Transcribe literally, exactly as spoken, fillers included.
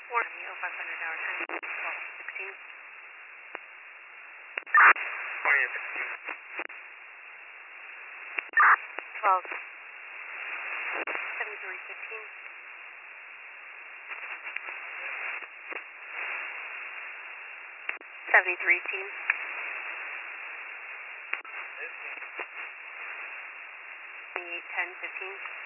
One, oh five hundred hour time, twelve sixteen. twenty and sixteen. twelve seventy-three fifteen. seventy-three eighteen. twenty-eight ten fifteen.